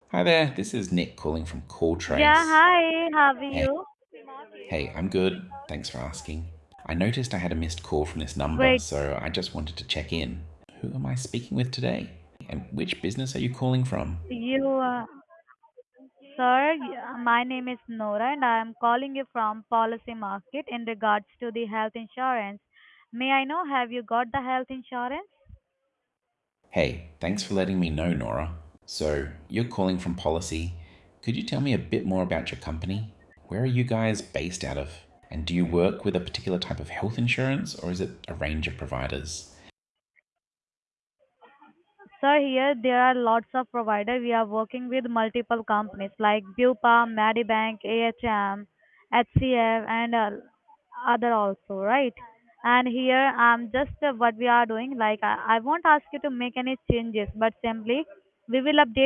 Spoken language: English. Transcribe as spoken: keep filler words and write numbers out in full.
Hi there, this is Nick calling from Yeah, CallTrace. hi, how are Hey, you? hey, I'm good. Thanks for asking. I noticed I had a missed call from this number, Great. so I just wanted to check in. Who am I speaking with today? And which business are you calling from? You, uh, sir, y- my name is Nora and I am calling you from Policy Market in regards to the health insurance. May I know, have you got the health insurance? Hey, thanks for letting me know, Nora. So, you're calling from Policy. Could you tell me a bit more about your company? Where are you guys based out of? And do you work with a particular type of health insurance or is it a range of providers? Sir, here there are lots of providers. We are working with multiple companies like Bupa, Medibank, A H M, H C F, and uh, other also, right? And here um just uh, what we are doing. Like I, I won't ask you to make any changes, but simply we will update